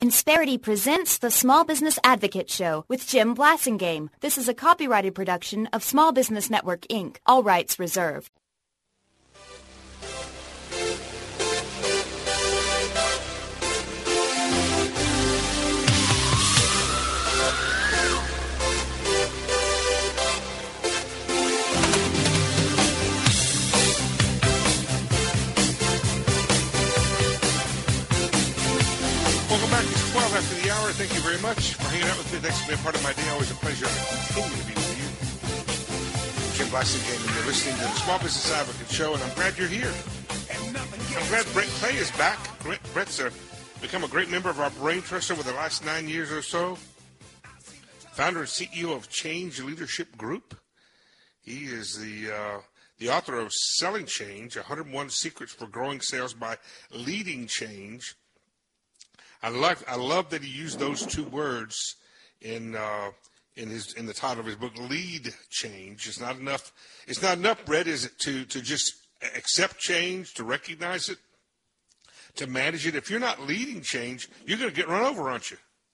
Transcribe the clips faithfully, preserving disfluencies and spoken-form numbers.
Insperity presents the Small Business Advocate Show with Jim Blasingame. This is a copyrighted production of Small Business Network, Incorporated. All rights reserved. Welcome back. It's twelve after the hour. Thank you very much for hanging out with me. Thanks for being part of my day. Always a pleasure to continue to be with you. I'm Jim Blasingame, and you're listening to the Small Business Advocate Show, and I'm glad you're here. I'm glad Brett Clay is back. Brett's uh, become a great member of our Brain Trust over the last nine years or so. Founder and C E O of Change Leadership Group. He is the uh, the author of Selling Change, one hundred one Secrets for Growing Sales by Leading Change. I love I love that he used those two words in uh, in his in the title of his book, Lead Change. It's not enough. It's not enough, Brett, is it, to to just accept change, to recognize it, to manage it. If you're not leading change, you're going to get run over, aren't you?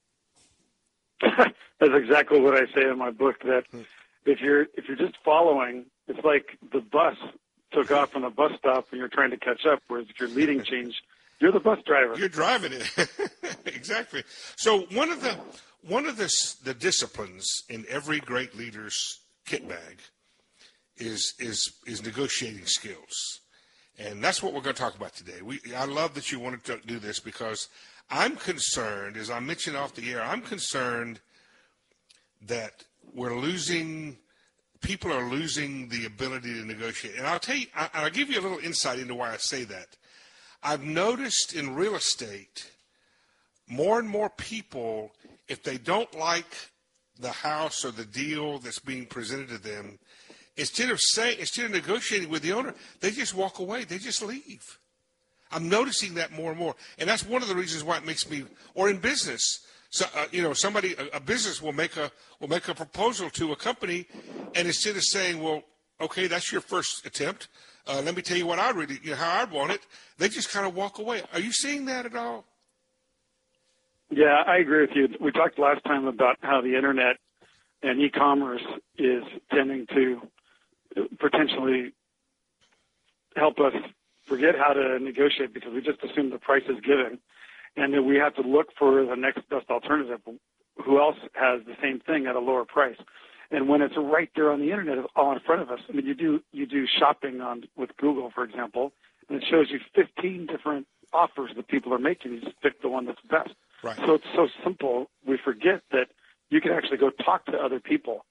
That's exactly what I say in my book. That if you're if you're just following, it's like the bus took off from the bus stop and you're trying to catch up. Whereas if you're leading change, you're the bus driver. You're driving it. Exactly. So one of the one of the the disciplines in every great leader's kit bag is is is negotiating skills, and that's what we're going to talk about today. We I love that you wanted to do this because I'm concerned, as I mentioned off the air, I'm concerned that we're losing. People are losing the ability to negotiate, and I'll tell you. I, I'll give you a little insight into why I say that. I've noticed in real estate, more and more people, if they don't like the house or the deal that's being presented to them, instead of saying, instead of negotiating with the owner, they just walk away. They just leave. I'm noticing that more and more, and that's one of the reasons why it makes me. Or in business, so uh, you know, somebody, a, a business will make a will make a proposal to a company, and instead of saying, "Well, okay, that's your first attempt. Uh, let me tell you what I really, you know, how I'd want it," they just kind of walk away. Are you seeing that at all? Yeah, I agree with you. We talked last time about how the internet and e-commerce is tending to potentially help us forget how to negotiate because we just assume the price is given, and that we have to look for the next best alternative. Who else has the same thing at a lower price? And when it's right there on the internet, it's all in front of us. I mean, you do you do shopping on with Google, for example, and it shows you fifteen different offers that people are making. You just pick the one that's best. Right. So it's so simple. We forget that you can actually go talk to other people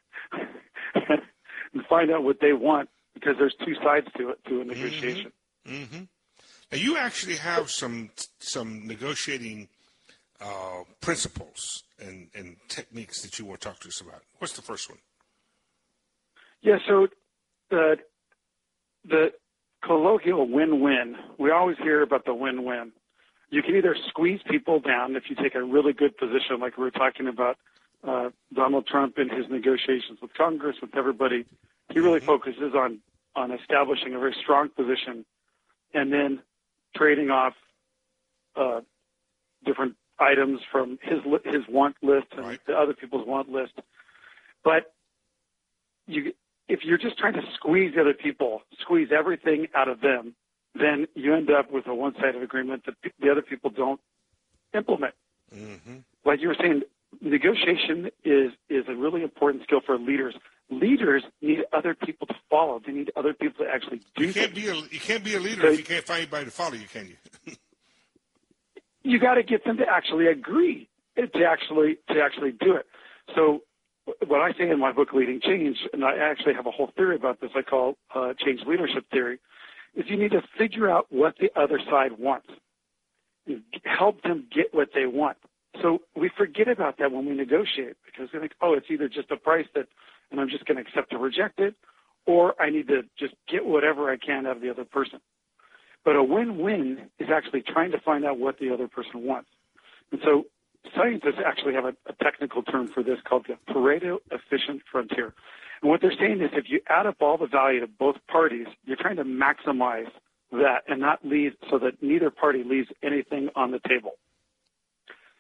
and find out what they want because there's two sides to it, to a negotiation. Mm-hmm. Mm-hmm. Now, you actually have some some negotiating uh, principles and, and techniques that you want to talk to us about. What's the first one? Yeah, so the the colloquial win-win, we always hear about the win-win. You can either squeeze people down if you take a really good position, like we were talking about uh, Donald Trump in his negotiations with Congress, with everybody. He really mm-hmm. focuses on, on establishing a very strong position and then trading off uh, different items from his his want list and right. the other people's want list. But you, if you're just trying to squeeze the other people, squeeze everything out of them, then you end up with a one-sided agreement that the other people don't implement. Mm-hmm. Like you were saying, negotiation is, is a really important skill for leaders. Leaders need other people to follow. They need other people to actually do you can't things. Be a, you can't be a leader because if you can't find anybody to follow you, can you? You got to get them to actually agree, to actually to actually do it. So what I say in my book, Leading Change, and I actually have a whole theory about this I call uh, change leadership theory, is you need to figure out what the other side wants and help them get what they want. So we forget about that when we negotiate because we think, oh, it's either just a price that, and I'm just going to accept or reject it, or I need to just get whatever I can out of the other person. But a win-win is actually trying to find out what the other person wants. And so scientists actually have a, a technical term for this called the Pareto efficient frontier. And what they're saying is if you add up all the value to both parties, you're trying to maximize that and not leave so that neither party leaves anything on the table.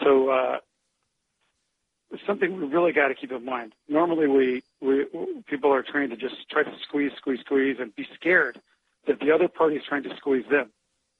so uh, something we really got to keep in mind. Normally, we, we people are trained to just try to squeeze, squeeze, squeeze, and be scared that the other party is trying to squeeze them.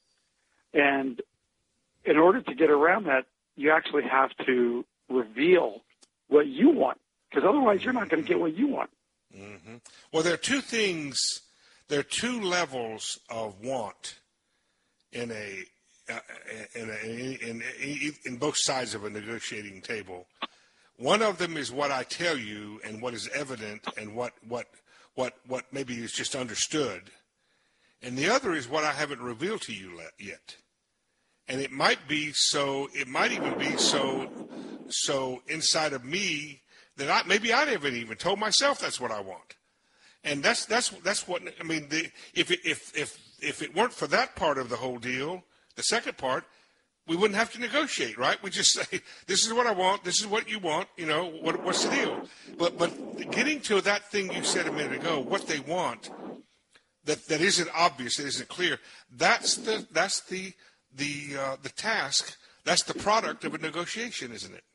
And in order to get around that, you actually have to reveal what you want, because otherwise you're not going to get what you want. Mm-hmm. Well, there are two things, there are two levels of want in a, uh, in, a in, in, in both sides of a negotiating table. One of them is what I tell you and what is evident and what, what, what, what maybe is just understood. And the other is what I haven't revealed to you yet. And it might be so, it might even be so, so inside of me that I, maybe I haven't even told myself that's what I want. And that's, that's, that's what, I mean, the, if, it, if, if, if it weren't for that part of the whole deal, the second part, we wouldn't have to negotiate, right? We just say, this is what I want, this is what you want, you know, what, what's the deal? But, but getting to that thing you said a minute ago, what they want, that, that isn't obvious, that isn't clear, that's the, that's the, the, uh, the task, that's the product of a negotiation, isn't it?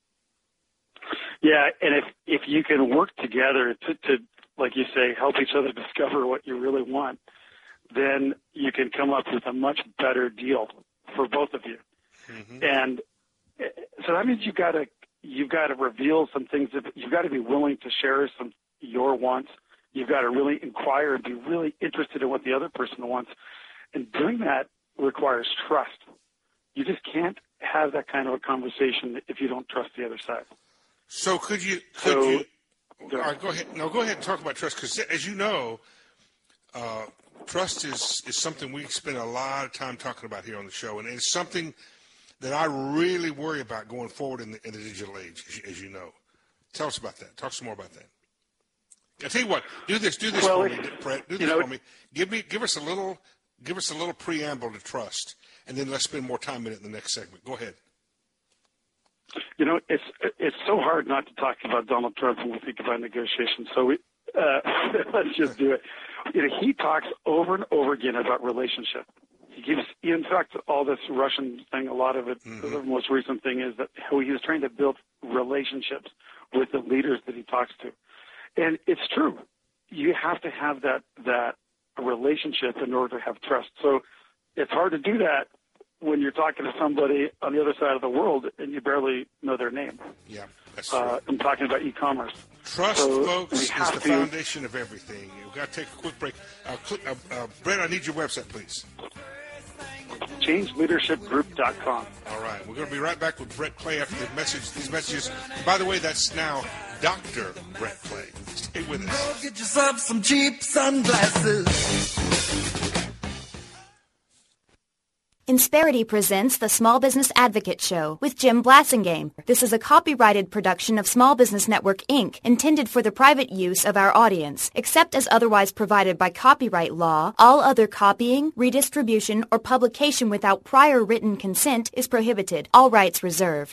Yeah, and if, if you can work together to, to, like you say, help each other discover what you really want, then you can come up with a much better deal for both of you. Mm-hmm. And so that means you've got to you've got to reveal some things. You've got to be willing to share some your wants. You've got to really inquire and be really interested in what the other person wants. And doing that requires trust. You just can't have that kind of a conversation if you don't trust the other side. So could you? Could so, you all right, go ahead. No, go ahead and talk about trust, because as you know, uh, trust is, is something we spend a lot of time talking about here on the show, and it's something that I really worry about going forward in the, in the digital age, as you, as you know. Tell us about that. Talk some more about that. I tell you what, do this, do this well, for me, Brett. Do this know, for me. Give me, give us a little, give us a little preamble to trust, and then let's spend more time in it in the next segment. Go ahead. You know, it's it's so hard not to talk about Donald Trump when we think about negotiations. So we, uh, let's just do it. You know, he talks over and over again about relationship. He gives, in fact, all this Russian thing, a lot of it, mm-hmm. the most recent thing is that how he was trying to build relationships with the leaders that he talks to. And it's true. You have to have that, that relationship in order to have trust. So it's hard to do that when you're talking to somebody on the other side of the world and you barely know their name. Yeah, that's true. Uh, I'm talking about e-commerce. Trust, so folks, is the to, foundation of everything. You've got to take a quick break. Uh, cl- uh, uh, Brett, I need your website, please. change leadership group dot com. All right. We're going to be right back with Brett Clay after the message, these messages. By the way, that's now Doctor Brett Clay. Stay with us. Go get yourself some cheap sunglasses. Insperity presents the Small Business Advocate Show with Jim Blasingame. This is a copyrighted production of Small Business Network, Incorporated, intended for the private use of our audience. Except as otherwise provided by copyright law, all other copying, redistribution, or publication without prior written consent is prohibited. All rights reserved.